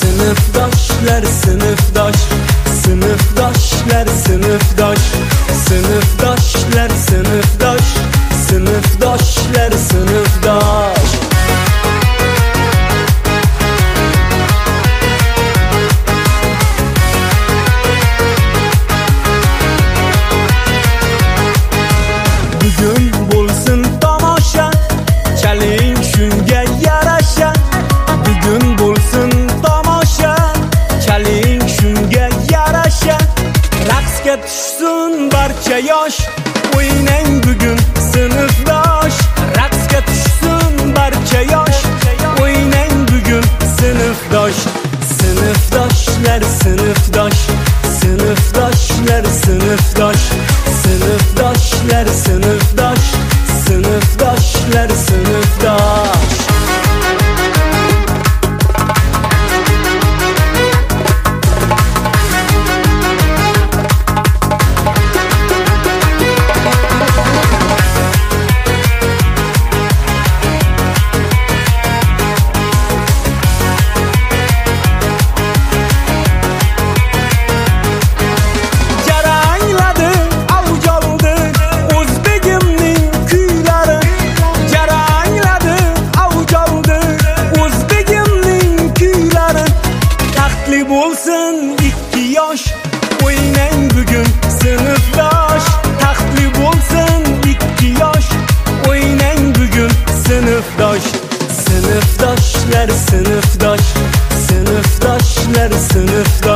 Sınıfdaşlar sınıfdaş, sınıfdaşlar sınıfdaş, sınıfdaşlar sınıfdaş, sınıfdaşlar sınıfdaş. Bugün bo'lsin tomosha, chaling shunga yarasha. Bugün bo'lsin tomosha, chaling shunga yarasha. Raqsga tushsin barcha yosh, o'ynang bugun sinfdosh. Raqsga tushsin barcha yosh, o'ynang bugun sinfdosh. Sınıfdaşlar sınıfdaş, sınıfdaşlar sınıfdaş, sınıfdaşlar sınıfdaş, sınıfdaşlar sınıfdaş. Bo'lsin ikki yosh, o'ynang bugun sinfdosh. Taxtli bo'lsin ikki yosh, o'ynang bugun sinfdosh. Sınıfdaşlar sınıfdaş, sınıfdaşlar sınıfdaş.